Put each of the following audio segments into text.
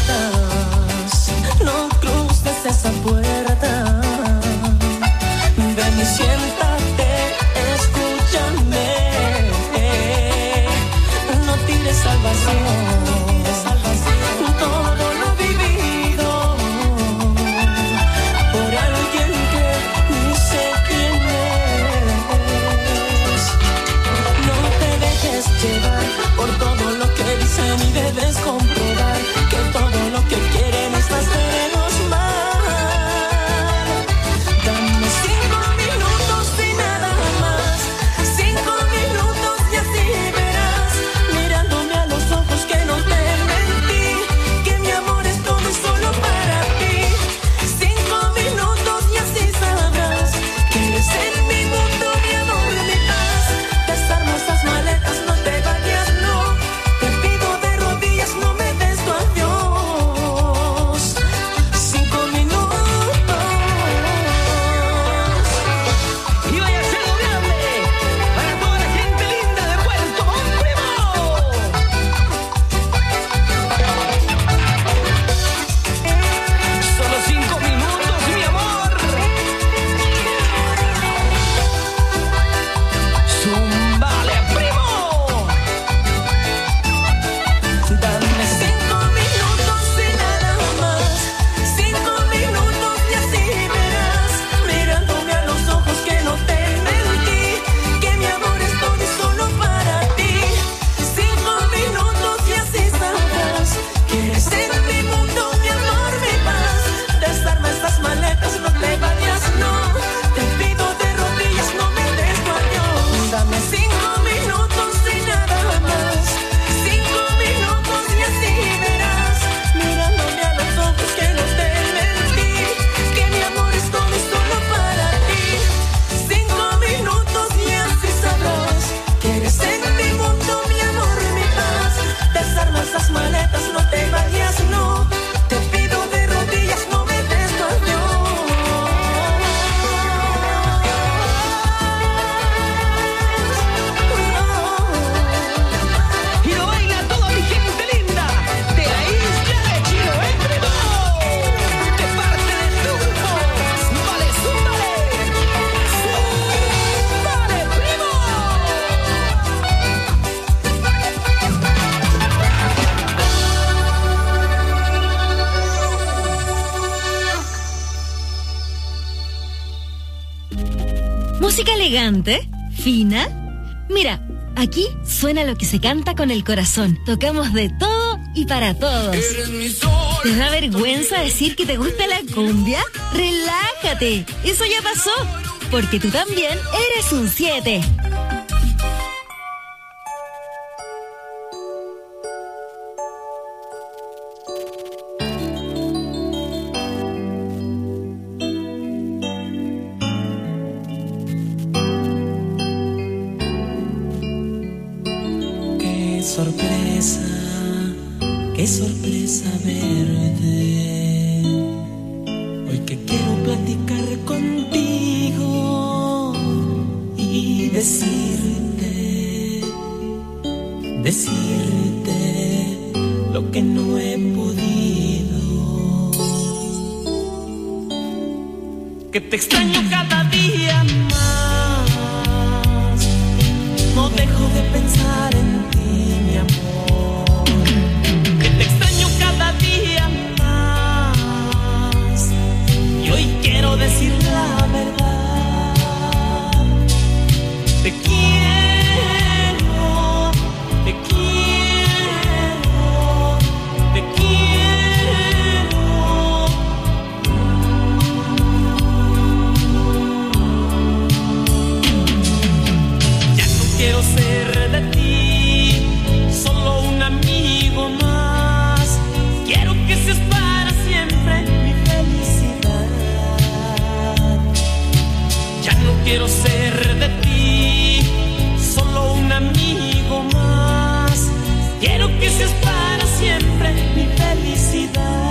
puertas, no cruces esa puerta. Ven y siéntate, escúchame, no tires al vacío. Todo lo vivido por alguien que ni sé quién es. No te dejes llevar por todo lo que dicen y debes comprobar que todo lo que quieren es hacernos mal. Dame 5 minutos y nada más, 5 minutos y así verás, mirándome a los ojos que no te mentí, que mi amor es todo y solo para ti. 5 minutos y así sabrás que eres en mi mundo, mi amor, mi paz. Desarma esas maletas, no te vayas, no. Te pido de rodillas, no me des tu adiós. 5 minutos. Y vaya a ser grande para toda la gente linda de Puerto Montt. Solo 5 minutos, mi amor. Zumbale, primo. Dame 5 minutos y nada más, 5 minutos y así verás, mirándome a los ojos que no te mentí, que mi amor es todo y solo para ti. 5 minutos y así sabrás que eres en mi mundo, mi amor, mi paz. Desarma estas maletas, no te vayas, no. Te pido de rodillas, no me des tu adiós. Dame 5 minutos y nada más, 5 minutos y así verás, mirándome a los ojos que no te mentí, que mi amor es todo y solo para ti. 5 minutos y así sabrás que eres en mi mundo, mi amor, mi paz. Desarma esas maletas, no te vayas, no. Te pido de rodillas, no me des tu adiós. Y lo baila toda mi gente linda de la isla de Chiloé, primo. De parte del grupo Zumbale, Zumbale. Zumbale, primo. Música elegante, fina. Mira, aquí suena lo que se canta con el corazón. Tocamos de todo y para todos. ¿Te da vergüenza decir que te gusta la cumbia? Relájate, eso ya pasó, porque tú también eres un 7. Qué sorpresa verte. Hoy que quiero platicar contigo y decirte lo que no he podido. Que te extraño cada día más, no dejo de pensar en ti, mi amor. Que te extraño cada día más y hoy quiero decir la verdad. Te quiero, te quiero, te quiero. Ya no quiero ser de ti solo un amigo más. Quiero que seas para siempre mi felicidad. Ya no quiero ser de ti solo un amigo más. Quiero que seas para siempre mi felicidad.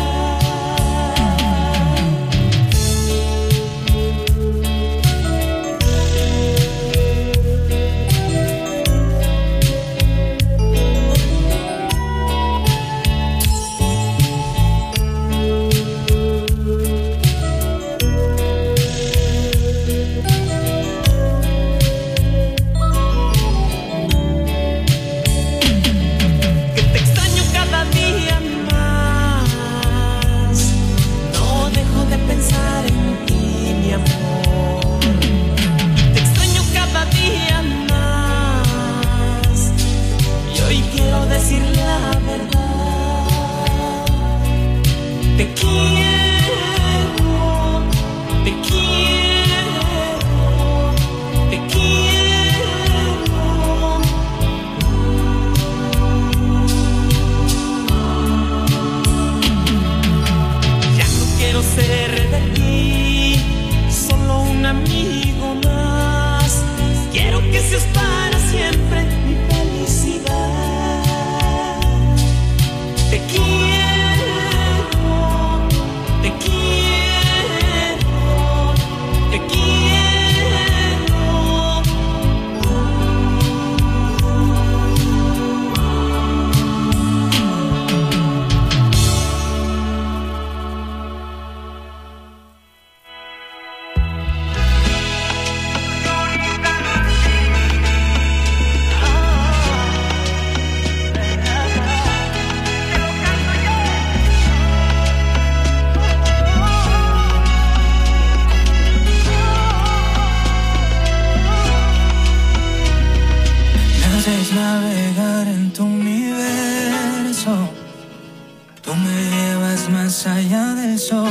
beso. Tú me llevas más allá del sol.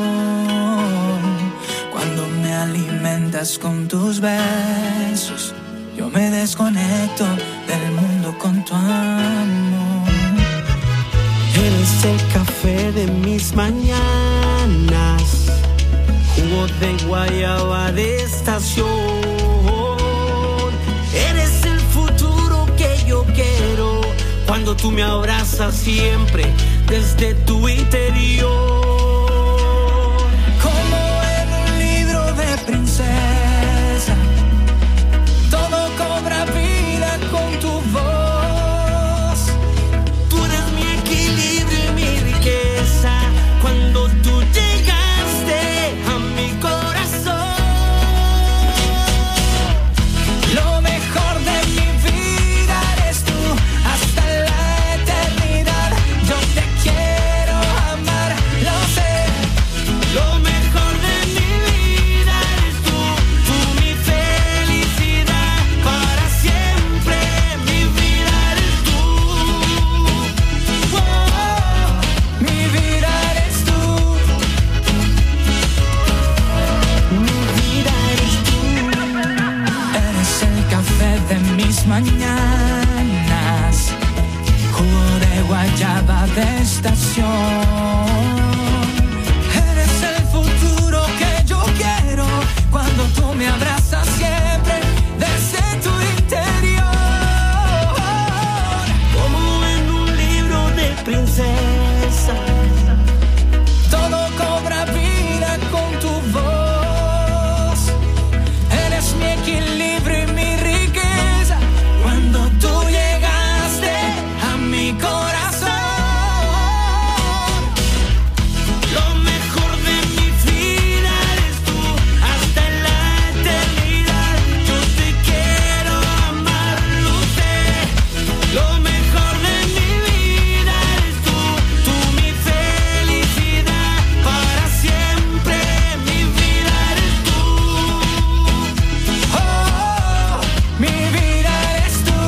Cuando me alimentas con tus besos, yo me desconecto del mundo con tu amor. Eres el café de mis mañanas, jugo de guayaba de estación. Eres el futuro que yo quiero, cuando tú me abrazas siempre desde tu interior. Como en un libro de princesa, todo cobra vida con tu voz. Tú eres mi equilibrio y mi riqueza, cuando tú llegaste a mi corazón. Lo mejor de mi vida eres tú, hasta la eternidad. Yo te quiero amar, lo sé. Lo mejor de mi vida eres tú, mi felicidad para siempre. Mi vida eres tú. Oh, mi vida eres tú. Mi vida eres tú. Eres el café de mis mañanas, jugo de guayaba de estación. Eres el futuro que yo quiero, cuando tú me abrazas siempre desde tu interior. Como en un libro de princesa, Todo cobra vida con tu voz. Eres mi equilibrio y mi riqueza, cuando tú llegaste a mi corazón. lo mejor de mi vida eres tú, hasta la eternidad. Yo te quiero amar, lo sé. Lo mejor de mi vida eres tú, mi felicidad para siempre. Mi vida eres tú. Oh, mi vida eres tú.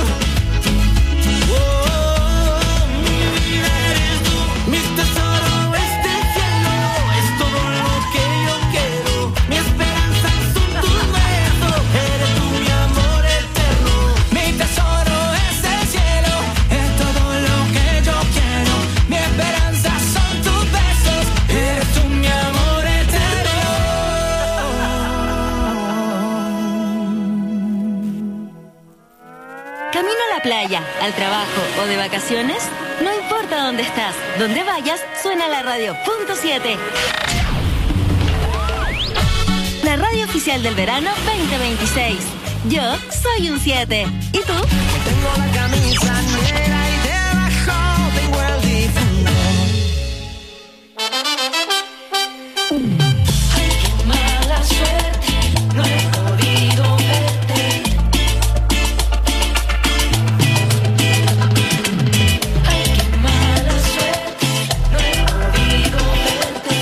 Oh, mi vida eres tú. Mi tesoro, este cielo es todo lo que yo quiero. Mi esperanza son tus besos. Eres tú mi amor eterno. Mi tesoro es el cielo, es todo lo que yo quiero. Mi esperanza son tus besos, eres tú mi amor eterno. ¿Camino a la playa, al trabajo o de vacaciones? No importa dónde estás, donde vayas, suena la radio. Punto 7. La radio oficial del verano 2026. Yo soy un 7. ¿Y tú? Tengo la camisa negra y debajo tengo el difunto. Ay, qué mala suerte, no he podido verte. Ay, qué mala suerte, no he podido verte.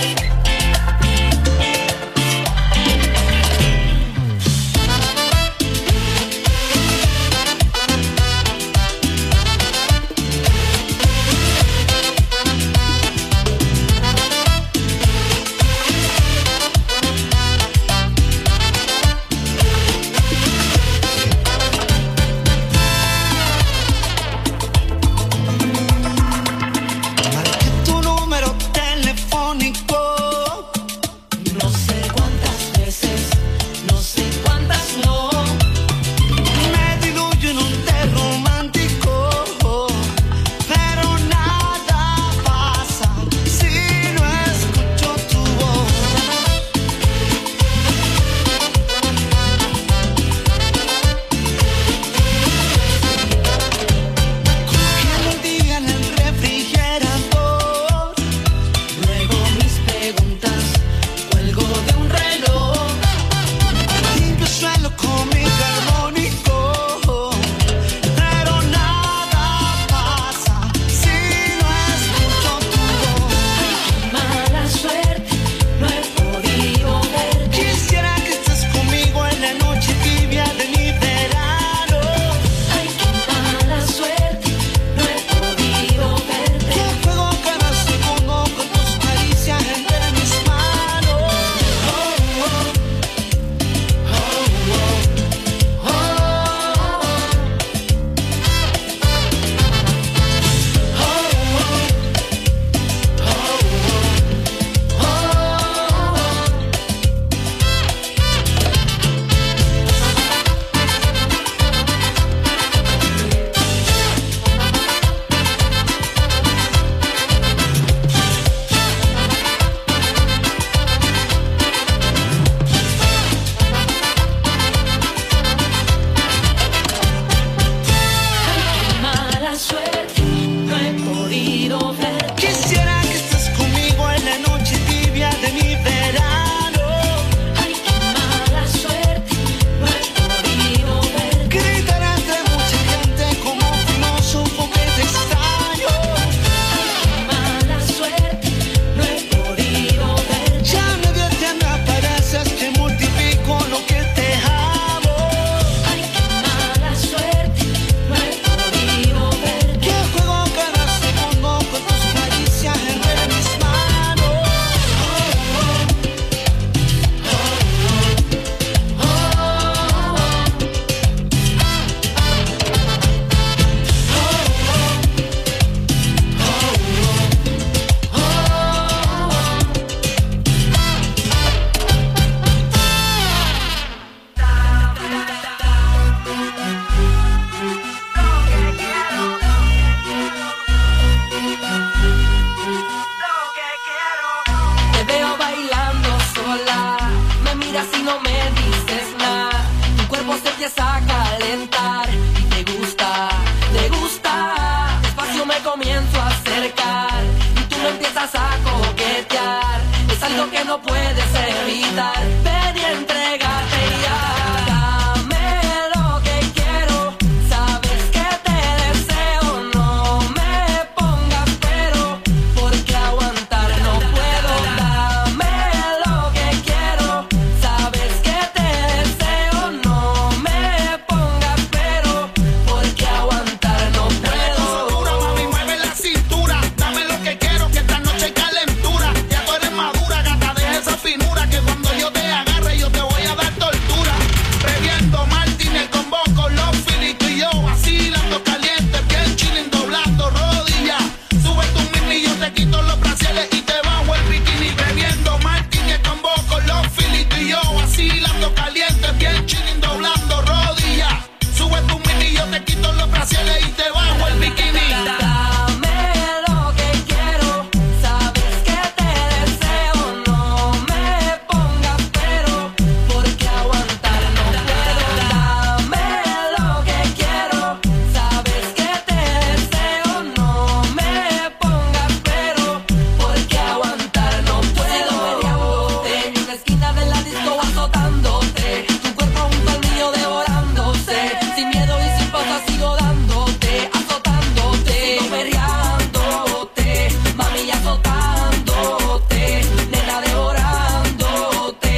acercar y tú me empiezas a coquetear. Es algo que no puedes evitar. Ven y entrégate ya. Dame lo que quiero. Sabes que te deseo. No me pongas pero, porque aguantar no puedo. Dame lo que quiero. Sabes que te deseo. No me pongas pero, porque aguantar no puedo. Dura, mami, mueve la cintura. Dame lo que quiero, que esta noche hay calentura. Ya tú eres madura, gata, deja esa finura, que cuando yo te agarre yo te voy a dar tortura. Bebiendo Martín, el combo con los filitos y yo vacilando caliente, bien chilling, doblando rodillas. Sube tu mini, yo te quito los brasiles y te bajo el bikini. Bebiendo Martín, el combo con los filitos y yo vacilando caliente, bien chilling, doblando rodillas. Sube tu mini, yo te quito los brasiles y te bajo el bikini. Dame lo que quiero, sabes que te deseo. No me pongas pero, porque aguantar no puedo. Dame lo que quiero, sabes que te deseo. No me pongas pero, porque aguantar no puedo. En una esquina de la disco azotándote, tu cuerpo junto al mío devorándose. Sin miedo y sin pausa sigo dándote, azotándote, sigo perreándote, mami, azotándote, nena, devorándote.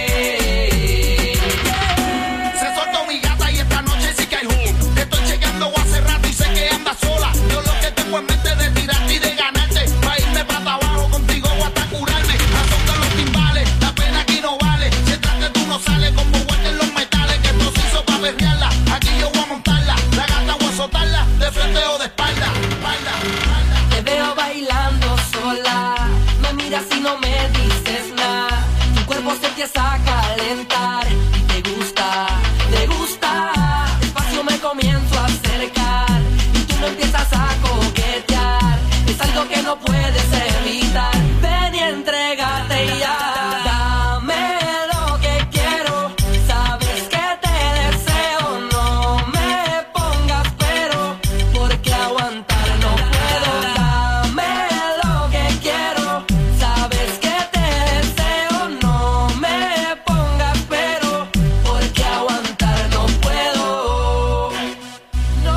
Se soltó mi gata y esta noche sí que hay jugo. Te estoy chequeando hace rato y sé que andas sola. Yo lo que tengo en mente es de tirarte y de ganarte. Pa' irme para abajo contigo o hasta curarme. Azota los timbales, la pena aquí no vale. Si entras que tú no sales, como guarden los metales. Que esto se hizo pa' perrearla. Aquí yo voy a montarla. La gata voy a azotarla, de frente o de espalda. Te veo bailando sola, me miras y no me dices nada. Tu cuerpo se empieza a calentar y te gusta, despacio me comienzo a acercar y tú me empiezas a coquetear. Es algo que no puedes evitar. Ven y entrégate ya. Dame lo que quiero, sabes que te deseo. No me pongas pero, porque aguantar no puedo. Dame lo que quiero, sabes que te deseo. No me pongas pero, porque aguantar no puedo. No,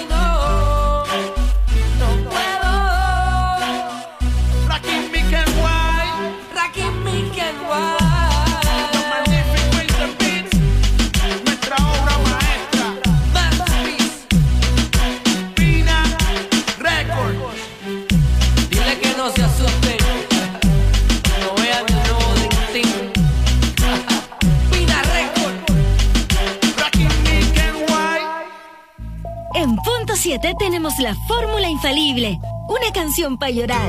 puedo. Rakim, Mick and White, Rakim, Mick and Magnific Ways and Beats, nuestra obra maestra, Masterpiece. Pina Record. Dile que no se asusten, no vean el nuevo Tintín. Pina Record. Rakim, Mick and White. En punto 7 tenemos la fórmula infalible. Una canción para llorar.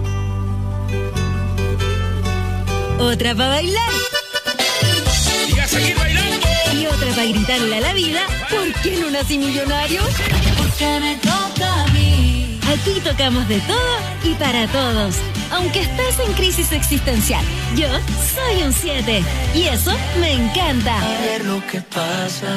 Otra para bailar. Y a seguir bailando. Y otra para gritarle a la vida, ¿por qué no nací millonario? Porque me toca a mí. Aquí tocamos de todo y para todos. Aunque estés en crisis existencial, yo soy un 7. Y eso me encanta. A ver lo que pasa.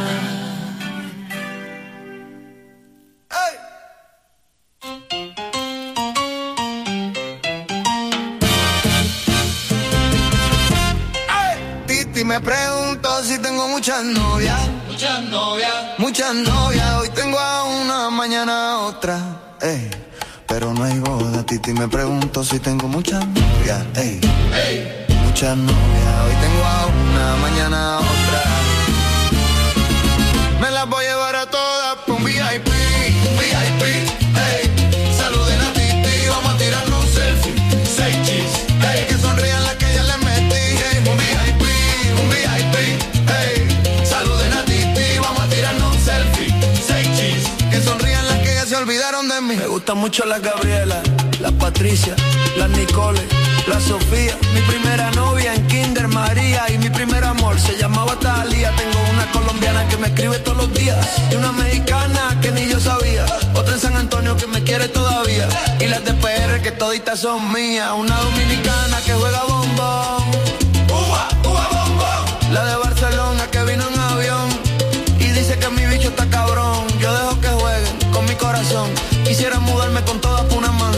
Titi me pregunto si tengo muchas novias. Muchas novias. Hoy tengo a una, mañana a otra. Ey, pero no hay boda. Titi me pregunto si tengo muchas novias. Ey, muchas novias. Hoy tengo a una, mañana a otra. Me las voy a llevar a todas pa' un VIP. Ey, saluden a Titi, vamos a tirarnos un selfie. 6 chis, ey, que sonrían las que ya les metí. Ey, un VIP, ey, saluden a Titi, vamos a tirarnos un selfie. 6 chis, que sonrían las que ya se olvidaron de mí. Me gustan mucho las Gabriela, las Patricia, las Nicole, la Sofía. Mi primera novia en Kinder María y mi primer amor se llamaba Talía. Tengo una colombiana que me escribe todos los días y una mexicana que ni yo sabía. Otra en San Antonio que me quiere todavía y las de PR que toditas son mías. Una dominicana que juega bombón, bombón. La de Barcelona que vino en avión y dice que mi bicho está cabrón. Yo dejo que jueguen con mi corazón. Quisiera mudarme con todas por una mansión.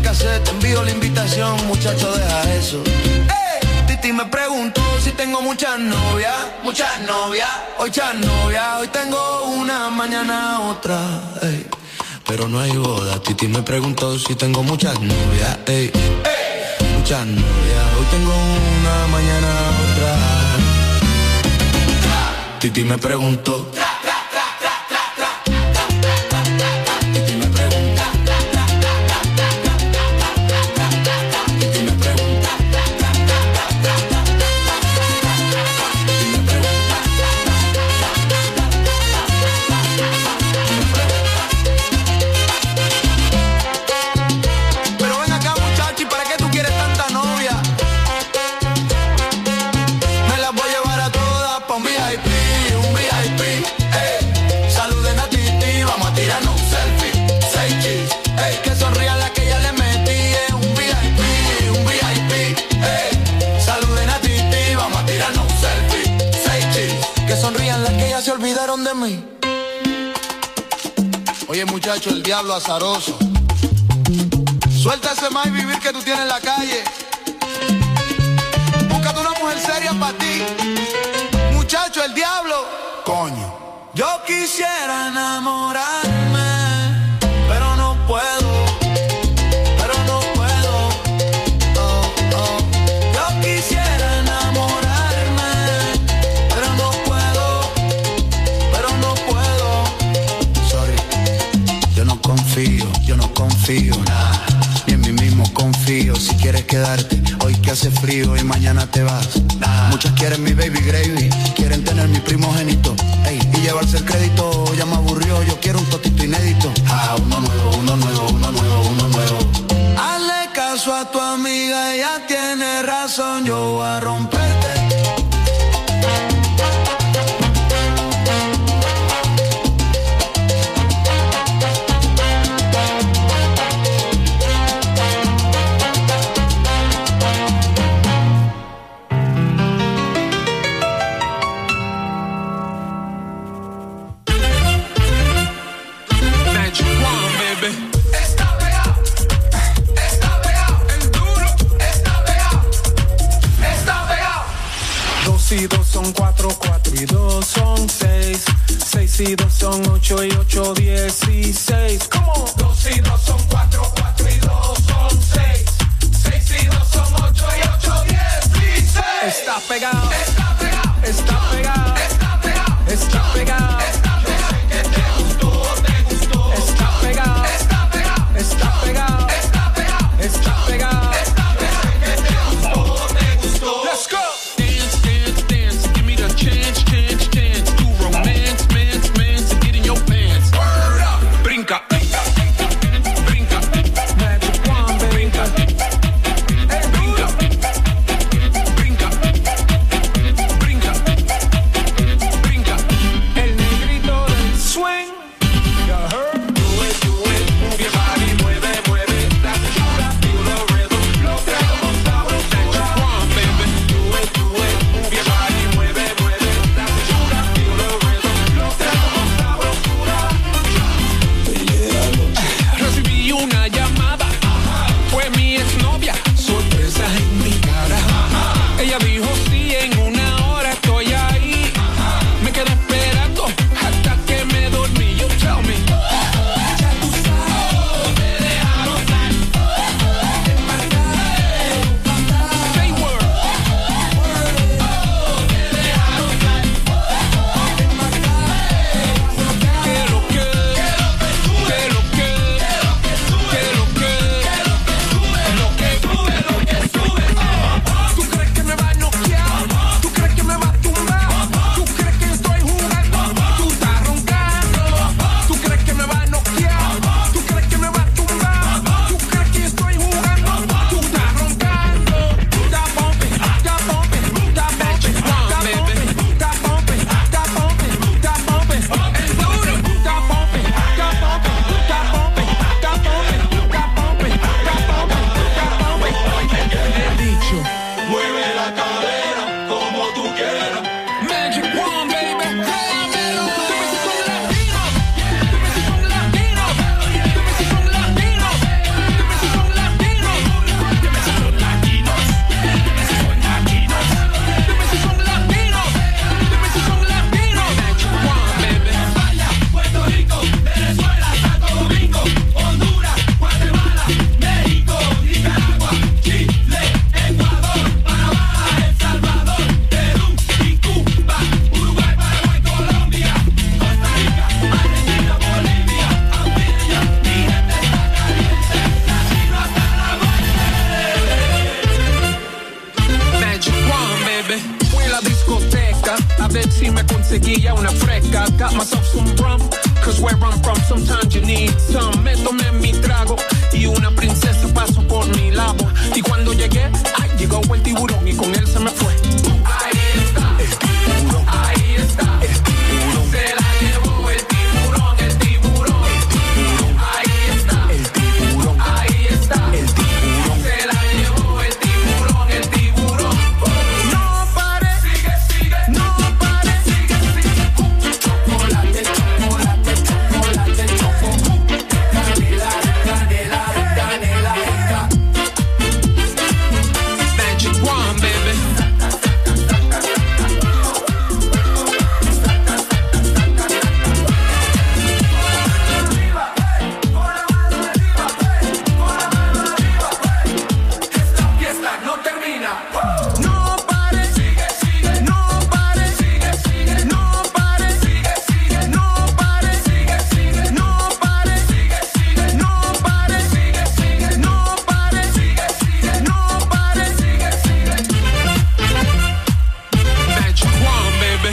hacer, te envío la invitación, muchacho, deja eso. Titi me preguntó si tengo muchas novias, hoy tengo una, mañana otra, ey. Pero no hay boda. Titi me preguntó si tengo muchas novias, ey. Muchas novias, hoy tengo una, mañana otra. Titi me preguntó. Se olvidaron de mí. Oye, muchacho, el diablo azaroso. Suelta ese más y vivir que tú tienes en la calle. Búscate una mujer seria para ti. Muchacho, el diablo. Coño. Yo quisiera enamorarme, pero no puedo. Yo quisiera enamorarme, pero no puedo. Yo no confío, nah, ni en mí mismo confío. Si quieres quedarte, hoy que hace frío y mañana te vas, nah. Muchas quieren mi baby gravy, quieren tener mi primogénito, ey, y llevarse el crédito, ya me aburrió, yo quiero un totito inédito. Uno nuevo. Hazle caso a tu amiga, ella tiene razón, yo voy a romperte. Y 2 son 4, 4 y 2 son 6, 6 y 2 son 8 y 8, 16. ¿Cómo? 2 y 2 son 4, 4 y 2 son 6, 6 y 2 son 8 y 8, 16. Está pegado, está pegado, está pegado, está pegado, está pegado. Yo sé que te gustó, te gustó. Está pegado, está pegado, está pegado, está pegado, está pegado. Let's go. Chance to romance, man, to get in your pants. Brinca, ay, y me conseguí ya una fresca. Got myself some rum, cause where I'm from sometimes you need some. Me tomé mi trago y una princesa pasó por mi lado. Y cuando llegué, ay, llegó el tiburón y con él se me fue. Ahí está, el tiburón. Ahí está, el tiburón. Se la llevó el tiburón, el tiburón. El tiburón. Ahí está, el tiburón. Ahí está, el tiburón. Se la llevó el tiburón, el tiburón. No pare, Sigue, sigue, no pare, sigue, sigue. Chocolate, chocolate, chocolate, choco. Canela, canela, canela rica. Magic wand, baby. Esta fiesta no termina. no pare, Sigue, sigue, no pare, sigue, sigue, no pare, sigue, sigue, no pare, sigue, sigue, no pare, sigue, sigue, no pare, sigue, sigue, no pare, sigue, sigue, no pare. sigue, sigue. Magic wand, baby.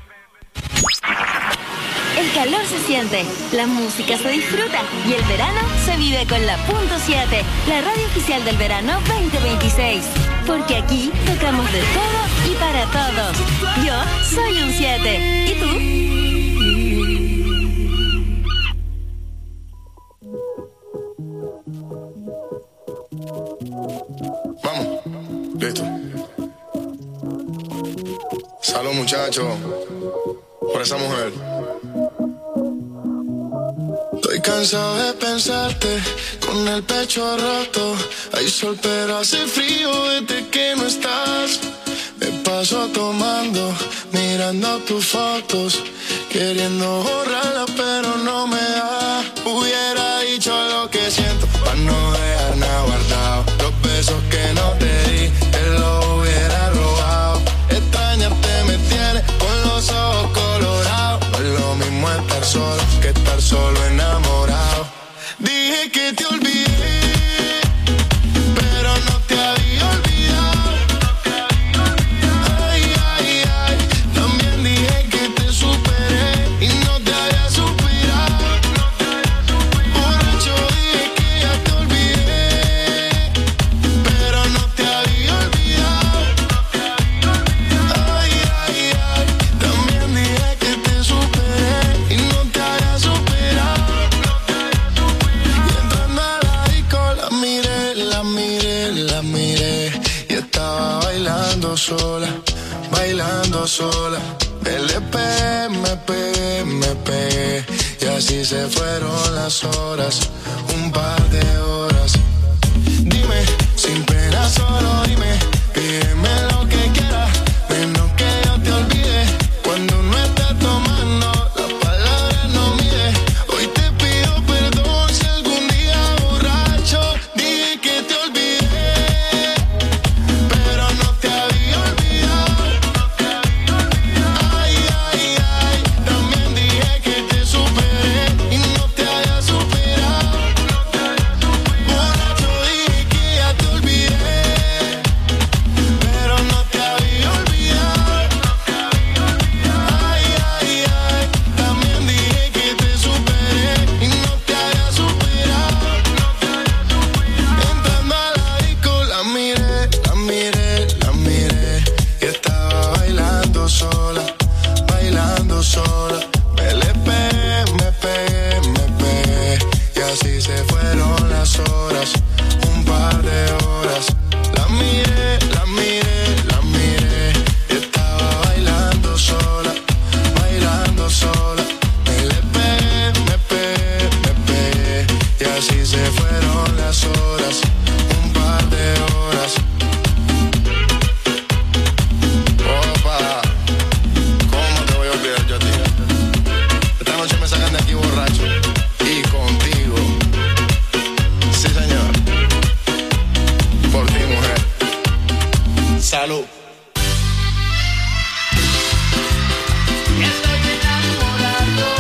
El calor se siente, la música se disfruta y el verano se vive con la Punto 7, la radio oficial del verano 2026. Porque aquí tocamos de todo y para todos. Yo soy un 7. ¿Y tú? Vamos, listo. Salud, muchachos, por esa mujer. Estoy cansado de pensarte con el pecho roto. Hay sol pero hace frío desde que no estás. Me paso tomando, mirando tus fotos, queriendo borrarlas pero no me da. Hubiera dicho lo que siento para no dejar nada guardado. Los besos que no te di, te los hubiera robado. Extrañarte me tiene con los ojos colorados. No es lo mismo estar solo que estar solo enamorado. Dije que te olvidé, pero no te había olvidado. Ay, ay, ay, también dije que te superé y no te había superado. Borracho dije que ya te olvidé, pero no te había olvidado. Ay, ay, ay, también dije que te superé y no te había superado. Y entrando a la disco la miré, la miré, la miré y estaba bailando sola, bailando sola. Le pegué, me pegué y así se fueron las horas, un par de horas. Dime, sin pena solo dime, pídeme lo que quieras, menos que yo te olvide. Cuando uno está tomando, las palabras no mide. Hoy te pido perdón si algún día borracho dije que te olvidé, pero no te había olvidado. Ay, ay, ay, también dije que te superé y no te había superado. Borracho dije que ya te olvidé, pero no te había olvidado. Ay, ay, ay, también dije que te superé y no te había superado. Entrando a la disco la miré, la miré, la miré y estaba bailando sola, bailando sola. Me pegué, me pegué y así se fueron las horas, un par de horas. La miré, la miré, la miré y estaba bailando sola, bailando sola. Me pegué, me pegué y así se fueron las horas, un par de horas. Opa, ¿cómo te voy a olvidar yo a ti? Esta noche me sacan de aquí borracho y contigo. Sí, señor. Por ti, mujer. Salud. Estoy enamorado.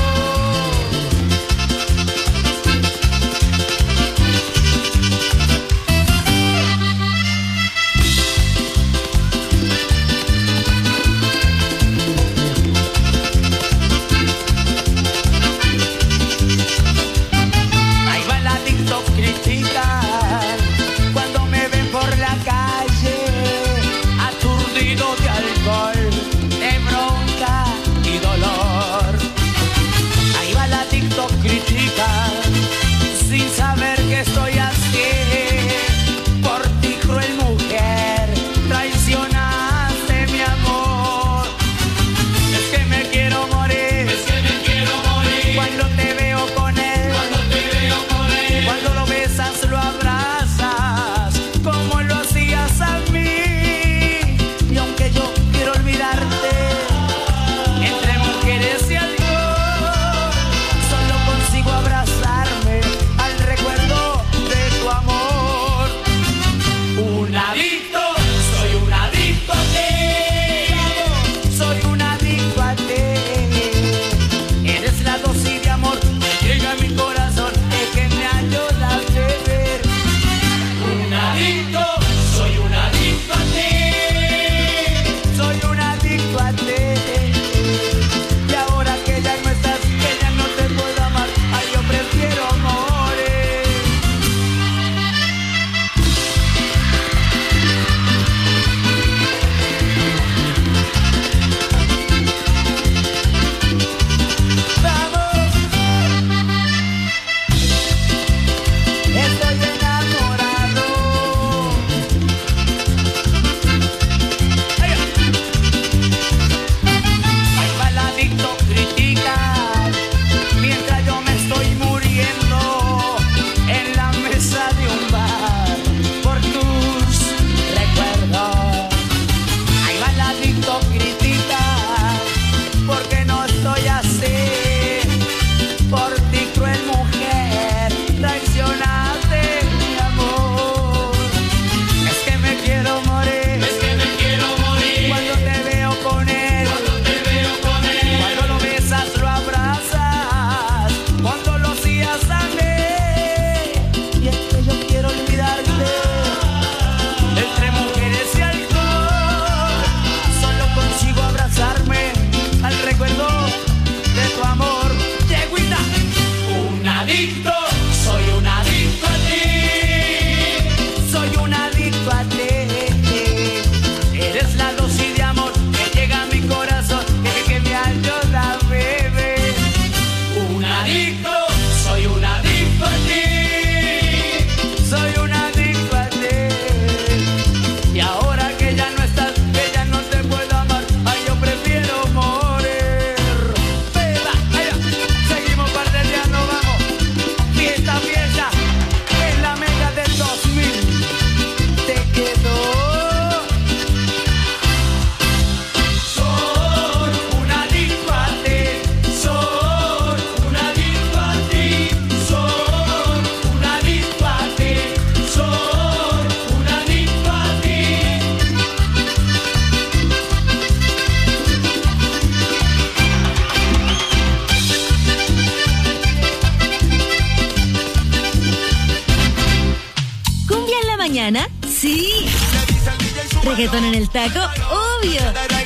mañana? Sí. Reggaetón en el taco, obvio.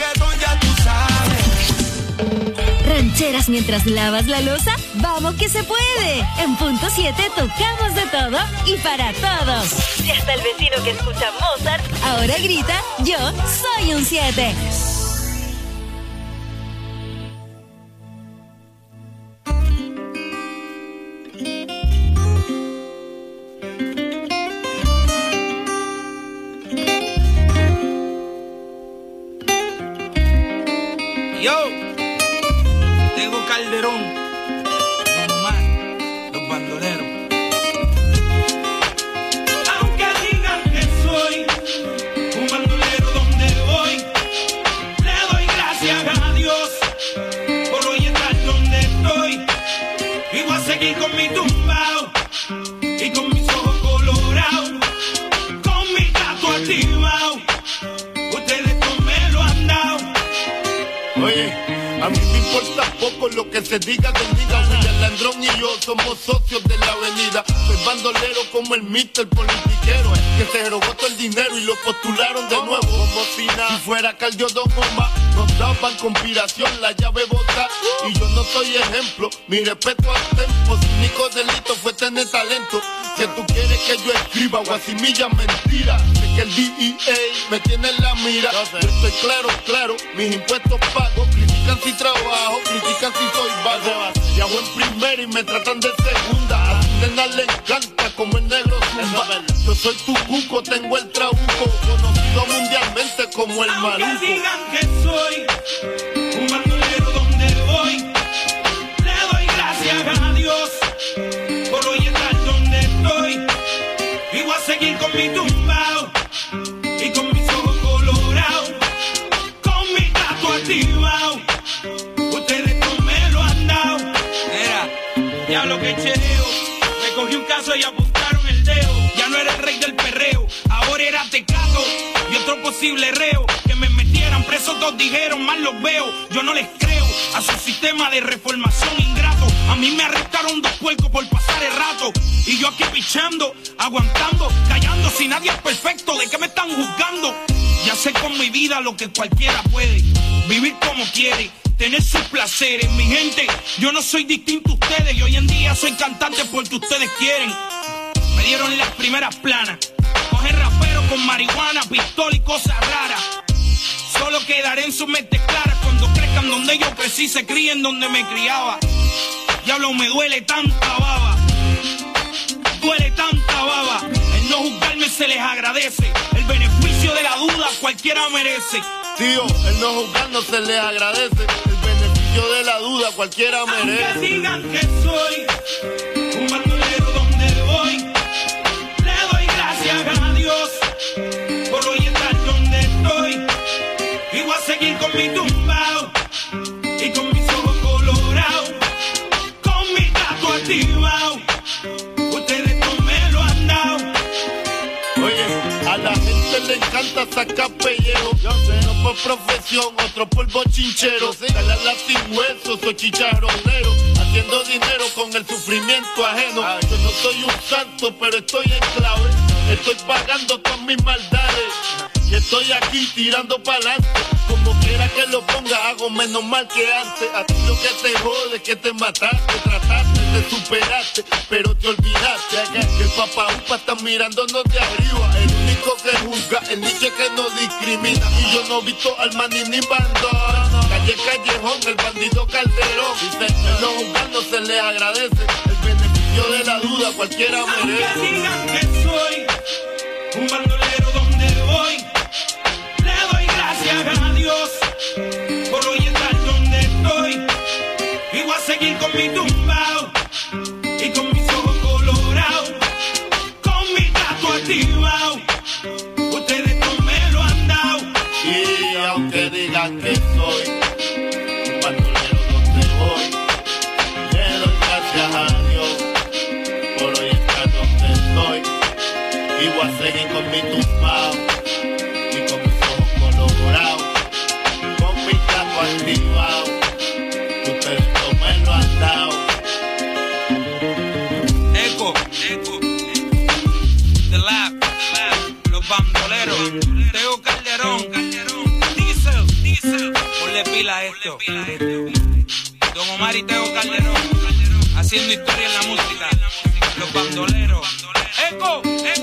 Rancheras mientras lavas la loza, ¡vamos que se puede! En punto 7 tocamos de todo y para todos. Y hasta el vecino que escucha Mozart ahora grita, yo soy un 7. Yo, tengo Calderón, normal, los bandoleros. Aunque digan que soy un bandolero donde voy, le doy gracias a Dios por hoy estar donde estoy. Y voy a seguir con mi tumbao y con mis ojos colorados, con mi gato activado. Ustedes no me lo han dado. Oye, a mí me importa poco lo que se diga del nigga. William Landrón y yo somos socios de la avenida. Soy bandolero como el Mr. Politiquero, que se robó todo el dinero y lo postularon de nuevo. Como si nada, si fuera Caldio Don Omar, nos daban conspiración, la llave bota. Y yo no soy ejemplo, mi respeto al tempo. Su único delito fue tener talento. Si tú quieres que yo escriba guasimilla mentira, sé que el DEA me tiene en la mira. Yo estoy claro, mis impuestos pago. Critican si trabajo, critican si soy vago. Viajo en primera y me tratan de segunda. A tu nena le encanta como el negro zumba. Yo soy tu cuco, tengo el trabuco, conocido mundialmente como el maluco. Aunque digan que soy un bandolero donde voy, le doy gracias a Dios por hoy estar donde estoy. Y voy a seguir con mi tumbao y con mis ojos colorados, con mi gato activado. Ustedes no me lo han dado. Mira, diablo que chereo, me cogí un caso y apuntaron el dedo. Ya no era el rey del perreo, ahora era Tecato y otro posible reo. Que me metieran preso, todos dijeron, mal los veo. Yo no les creo a su sistema de reformación ingrato. A mí me arrestaron 2 puercos por pasar el rato. Y yo aquí pichando, aguantando, callando. Si nadie es perfecto, ¿de qué me están juzgando? Ya sé con mi vida lo que cualquiera puede. Vivir como quiere, tener sus placeres. Mi gente, yo no soy distinto a ustedes. Y hoy en día soy cantante porque ustedes quieren. Me dieron las primeras planas. Coger rapero con marihuana, pistola y cosas raras. Solo quedaré en sus mentes claras cuando crezcan donde yo crecí, se críen donde me criaba. Diablo, me duele tanta baba. Duele tanta baba. El no juzgarme se les agradece. El beneficio de la duda cualquiera merece. Tío, el no juzgarnos se les agradece. El beneficio de la duda cualquiera merece. Aunque digan que soy un bandolero donde voy, le doy gracias a Dios por hoy estar donde estoy. Y voy a seguir con mi tumbao y con mis ojos colorados, con mi gato activado. Ustedes no me lo han dado. Oye, a la gente le encanta sacar pellejo. Yo sé, no por profesión, otro por bochinchero. Dale la sin hueso, soy chicharronero. Haciendo dinero con el sufrimiento ajeno. Yo no soy un santo, pero estoy en clave. Estoy pagando todas mis maldades. Y estoy aquí tirando pa'lante. Como quiera que lo ponga, hago menos mal que antes. A ti lo que te jode es que te mataste, trataste, te superaste, pero te olvidaste que el papá upa está mirándonos de arriba. El único que juzga, el niche que no discrimina. Y yo no he visto al maní ni bandón. Calle Callejón, el bandido Calderón. Dice, el no juzgar no se le agradece. El beneficio de la duda cualquiera merece. Aunque digan que soy un bandolero donde voy, le doy gracias a Dios por hoy estar donde estoy. Y voy a seguir con mi tumbao y con mis ojos colorados, con mi gato activado. Ustedes no me lo han dado. Y aunque digan que soy un bandolero donde voy, le doy gracias a Dios por hoy estar donde estoy. Y voy a seguir con mi tumbao y con mis ojos colorados, con mi gato activado. Ustedes no me lo han dado. Echo, the lab. bandolero, Teo Calderón, Diesel, ponle pila a esto. Don Omar y Teo Calderón, haciendo historia en la música. Los bandoleros. ¡Eco!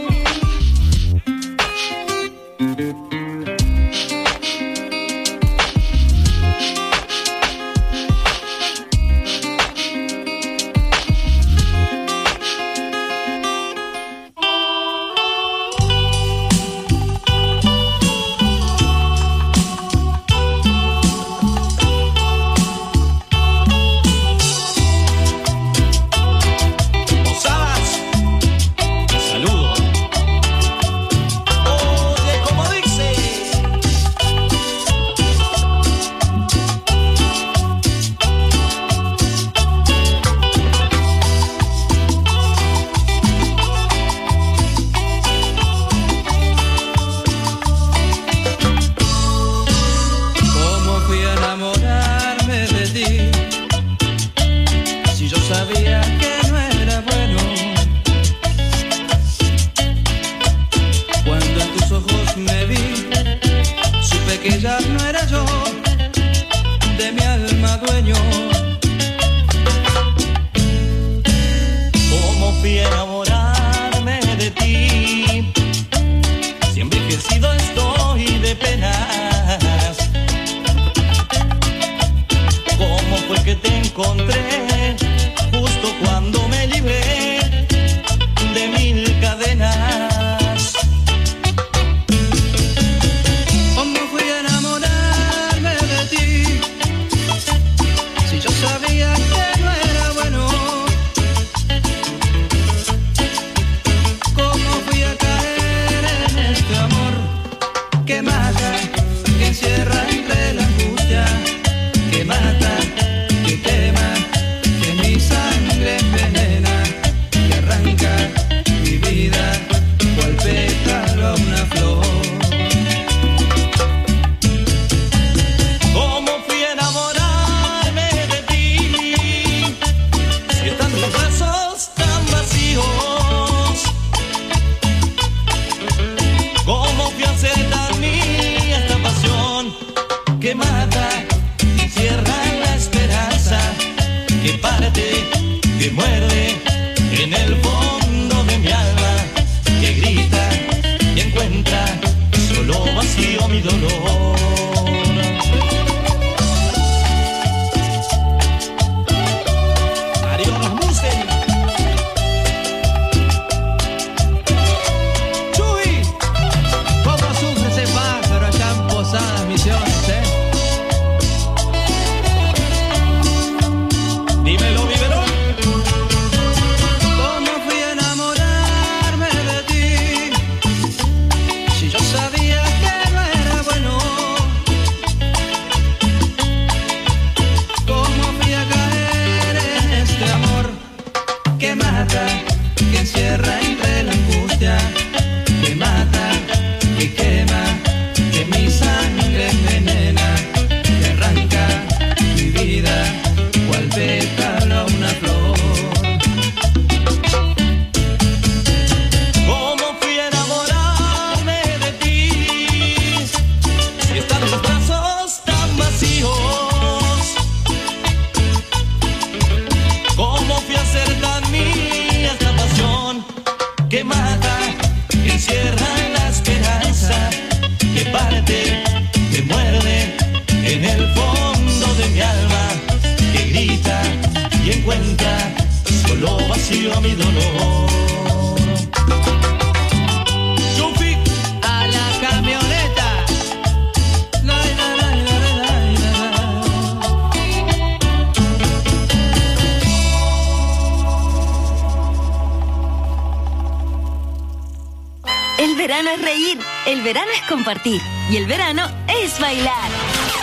Compartir y el verano es bailar.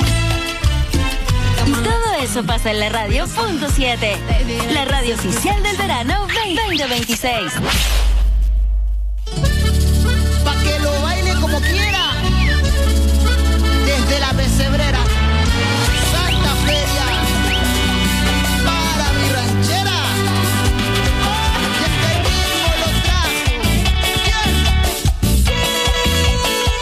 Y todo eso pasa en la radio.7, la radio oficial del verano 2026. Pa' que lo baile como quiera, desde la pesebrera, Santa Feria, para mi ranchera, y este ritmo lo trajo.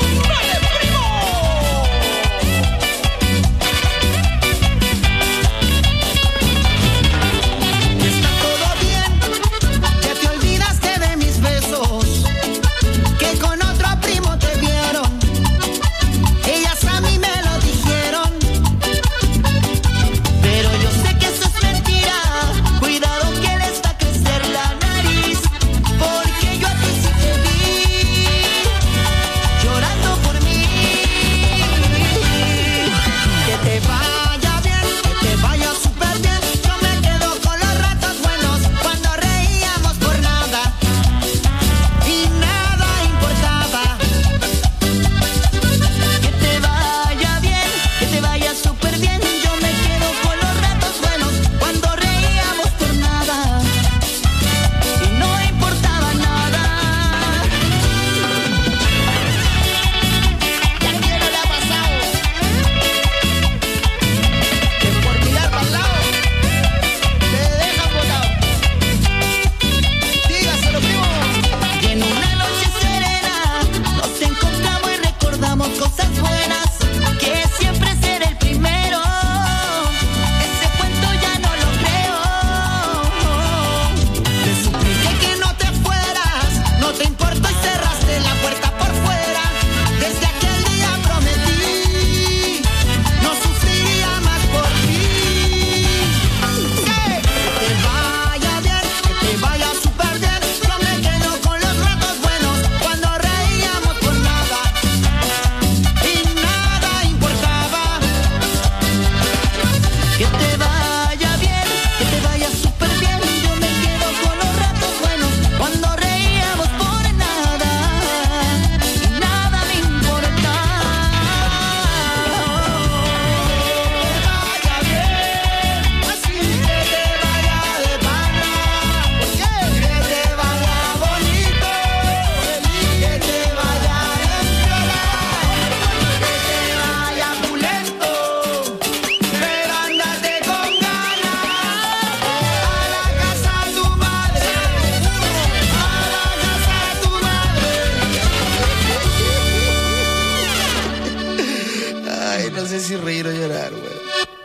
si reír o llorar, güey.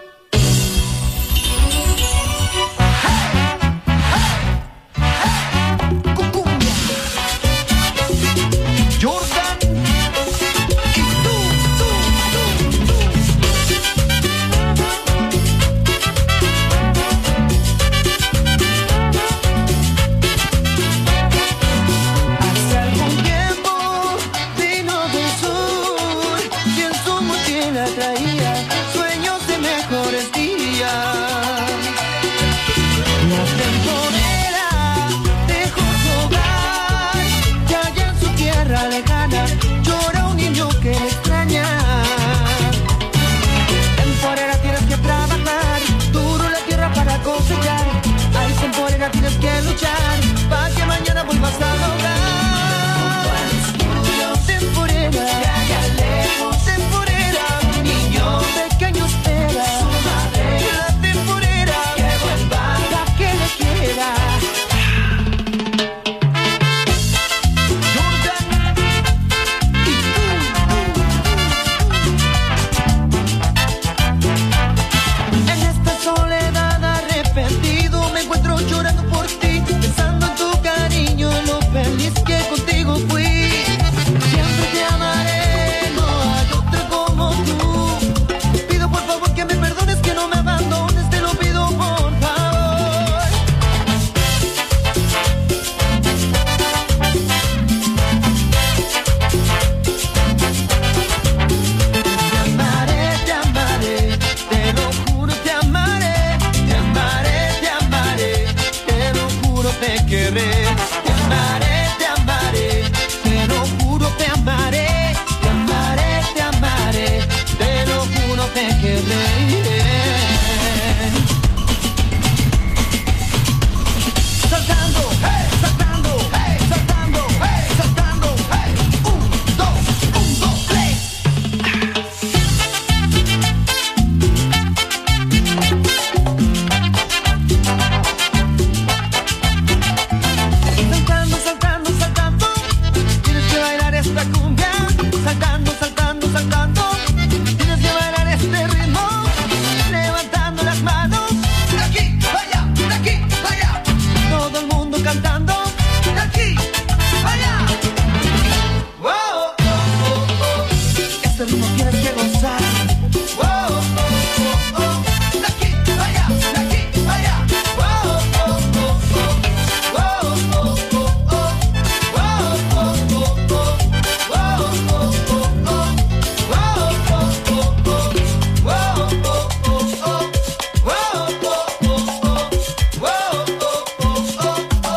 Tienes que luchar para que mañana vuelvas a lograr. Temporera, ya lejos, temporera, niño pequeño espera su madre. La temporera que vuelva la que le quiera. En esta soledad arrepentido me encuentro llorando por ti, pensando en tu cariño, en lo feliz que contigo fui. Siempre te amaré, no hay otra como tú. Pido por favor que me perdones, que no me abandones, te lo pido por favor. Te amaré, te lo juro, te amaré. Te amaré, te lo juro, te querré. Te amaré, te lo juro, te amaré. Te amaré, te lo juro, te querré. Saltando, hey, saltando, hey, saltando, hey, saltando, hey. 1, 2, 3. Saltando, saltando, saltando, tienes que bailar esta cumbia. Saltando, saltando, saltando, tienes que bailar este ritmo. Levantando las manos, de aquí, allá, de aquí, allá. Todo el mundo cantando, de aquí, allá. Wow, oh, oh, oh. Este ritmo tienes que gozar. Wow, oh, oh, oh. De aquí, allá, de aquí, allá. Wow, oh, oh, oh. Wow, oh, oh, oh. Wow, oh, oh, oh. Wow, oh, oh, oh. Wow, oh, oh, oh. Wow, oh, oh, oh. Wow, oh, oh, oh. Wow, oh, oh, oh.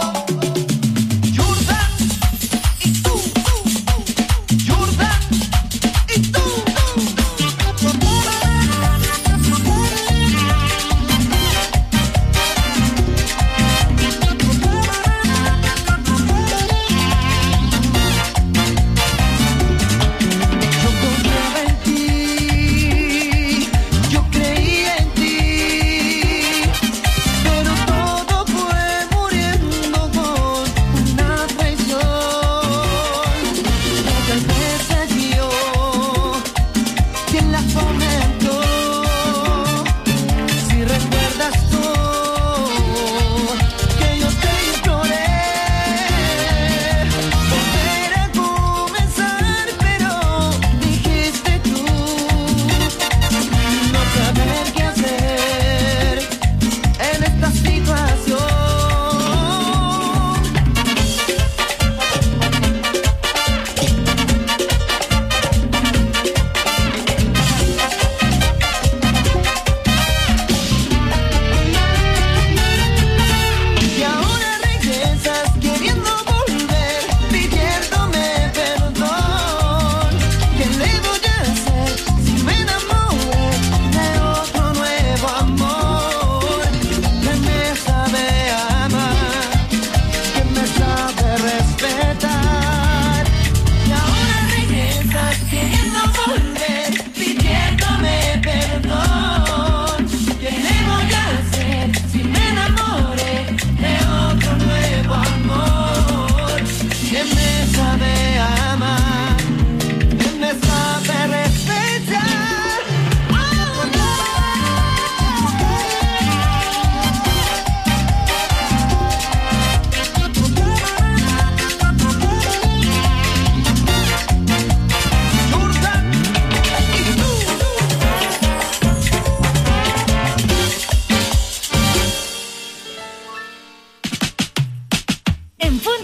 Jordan y tú. Jordan y tú. Yo confiaba en ti, yo creía en ti, pero todo fue muriendo con una traición. Tal vez se dio quien la fomentó. Si recuerdas tú que yo te imploré volver a comenzar, pero dijiste tú no saber qué hacer en esta situación.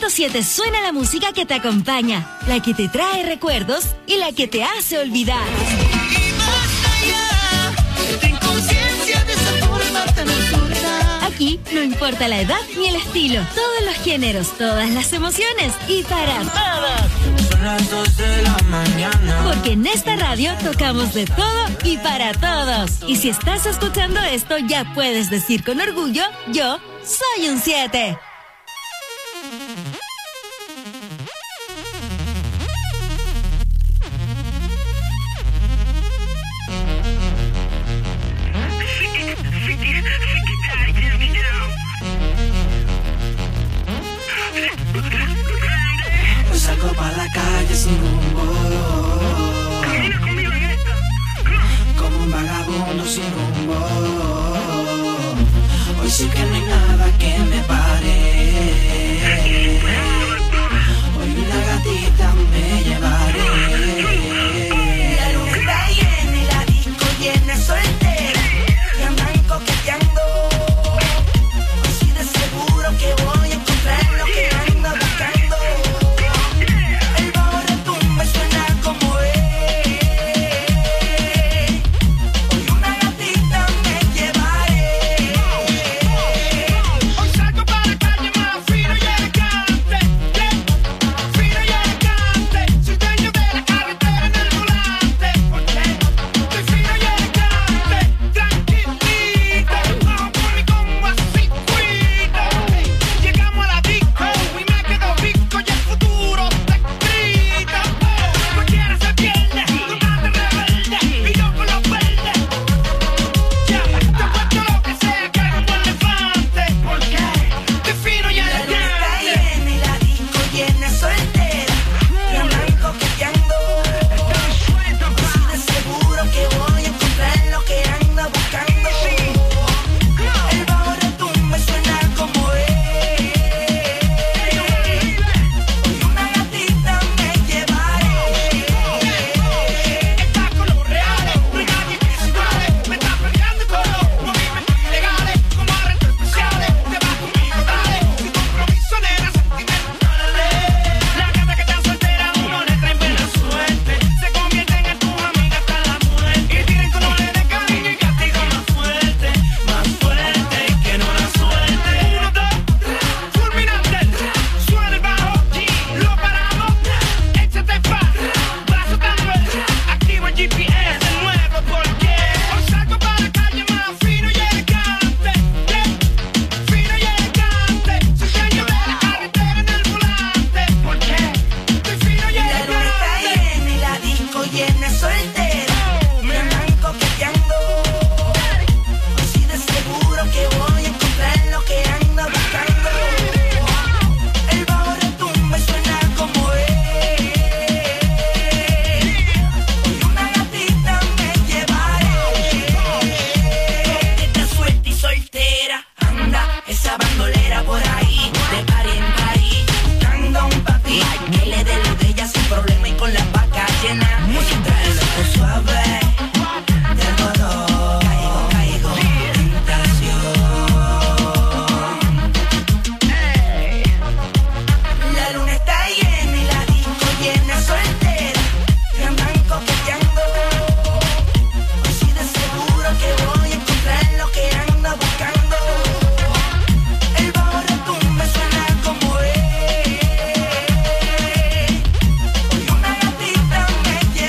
100.7 suena la música que te acompaña, la que te trae recuerdos y la que te hace olvidar. Y basta ya, ten conciencia de esa forma tan absurda. Aquí no importa la edad ni el estilo, todos los géneros, todas las emociones y para todos. Son las 2 de la mañana. Porque en esta radio tocamos de todo y para todos. Y si estás escuchando esto, ya puedes decir con orgullo, yo soy un 7. Hoy salgo pa' la calle sin rumbo. Camina conmigo en esta. Como un vagabundo sin rumbo. Hoy sí que no hay nada que me pare. Hoy una gatita me llevaré. La luna está llena y la disco llena soltera. Y andan coqueteando. Así de seguro que voy a encontrar lo que ando buscando. El bajo retumba y suena como es. Hoy una gatita me llevaré. Hoy salgo para la calle más fino y elegante. Fino y elegante. Soy dueño de la carretera en el volante. Porque soy fino y elegante. Tranquilito. Vamos por mi combo así, cuido. Llegamos a la disco y me quedo rico y el futuro está escrito. Cualquiera se pierde, tú date rebelde y yo con los verdes. Ya, te cuento lo que sea, que hago un elefante. Porque estoy fino y elegante. La luna está llena y la disco llena soltera. Y andan coqueteando. Así de seguro que voy a encontrar lo que ando buscando. El bajo retumba y suena como es. Hoy una gatita me llevaré. Está con los reales, no hay nadie que se iguale. Me está peleando con los movimientos ilegales. Como arrestos especiales, te vas conmigo, dale. Sin compromiso, nena, sentimentales. La gata que está soltera, uno le trae buena suerte. Se convierten en tus amigas hasta la muerte. Y tienen que no le den cariño y castigo más fuerte que no la suerte. 1, 2, fulminante, suena el bajo, lo paramos, échate pa, va soltando activo el GPS de nuevo porque hoy salgo para la calle más fino y elegante, fino y elegante, soy dueño de la carretera en el volante, porque estoy fino y elegante. La luna está llena y la disco llena soltera, me andan coqueteando. Así de seguro que voy a encontrar lo que ando buscando. El bajo retumba y suena como es. Hoy una gatita me llevaré. Está suelta y soltera, anda esa bandolera por ahí, de party en party, buscando un papi que le dé lo de ella sin problema y con la vaca llena. Música de loco suave, de algodón, caigo, tentación. La luna está llena y la disco llena soltera. Y andan coqueteando. Así de seguro que voy a encontrar lo que ando buscando. El bajo retumba y suena como es. Hoy una gatita me llevaré.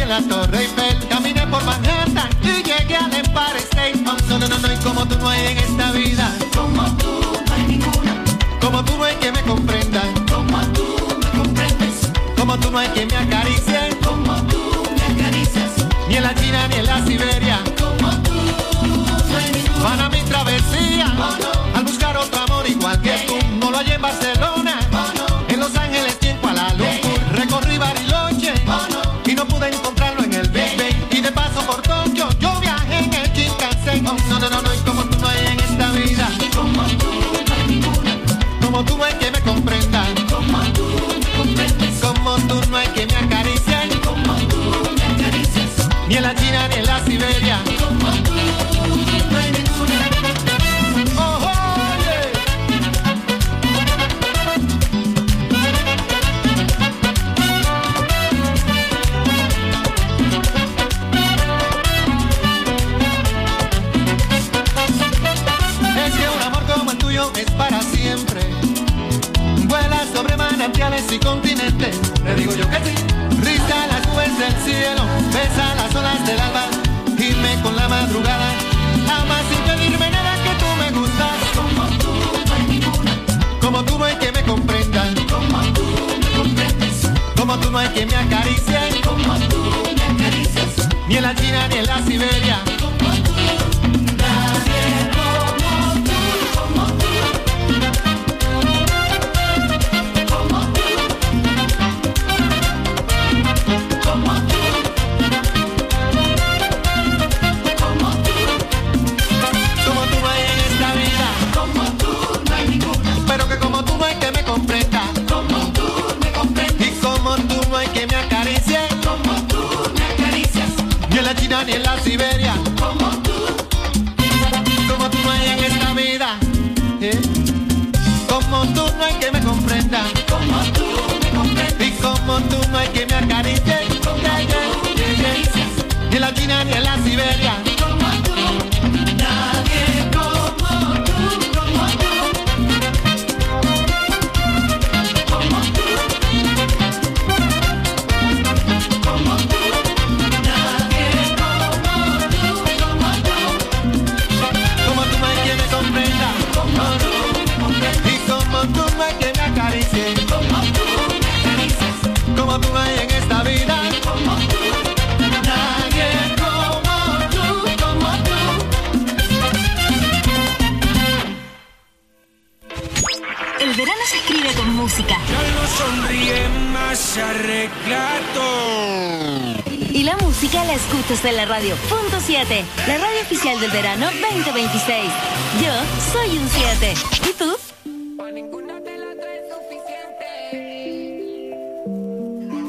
en la Torre Eiffel, caminé por Manhattan y llegué al Empire State. Oh, no, no, no, no, y como tú no hay en esta vida, como tú no hay ninguna, como tú no hay que me comprenda, como tú me comprendes, como tú no hay que me acaricie, como tú me acaricias, ni en la China ni en la Siberia, como tú no hay ninguna. Para mi travesía, oh, no, al buscar otro amor igual que tú, no lo hallé en Barcelona, oh, no, en Los Ángeles y en Kuala Lumpur, recorrí Bariloche, oh, no, y no pude encontrarlo en el Big Bay, y de paso por Tokio yo viajé en el Shinkansen. Oh, no, no, no, no, y como tú no hay en esta vida, como tú no hay ninguna, como tú no hay que me comprenda, como tú me comprendes, como tú no hay que me acaricie, como tú me acaricias, ni en la China ni en la Siberia, como tú no hay ninguna. Oh, oye. Es que un amor como el tuyo es para siempre. Vuela sobre manantiales y continentes. Le digo yo que sí. Risa las nubes del cielo, besa las olas del alba, dime con la madrugada, ama sin pedirme nada, que tú me gustas. Como tú no hay ninguna, como tú no hay que me comprenda, como tú me comprendes, como tú no hay que me acaricie, como tú me acaricias, ni en la China ni en la Siberia, como tú, nadie como tú, como tú, como tú, como tú, como tú, como tú no hay en esta vida, como tú no hay ninguna, pero que como tú no hay que me comprenda, como tú me comprendes, y como tú no hay que me acaricie, como tú me acaricias, ni en la China ni en la Siberia, como tú no hay en esta vida, como tú no hay que me comprenda, como tú me comprendes, y como tú no hay que me acaricie, como tú me acaricias, ni en la China ni en la Siberia, como tú, nadie como tú, como tú, como tú, como tú, nadie como tú, como tú no hay quien me comprenda, como tú me comprendes, y como tú no hay quien me acaricie, como tú me acaricias, como tú no hay en esta vida, como tú, nadie como tú, como tú. El verano se escribe con música. Ya no sonríe más arreglado. Y la música la escuchas en la radio. Punto 7, la radio oficial del verano 2026. Yo soy un 7. ¿Y tú? Pa' ninguna de las dos.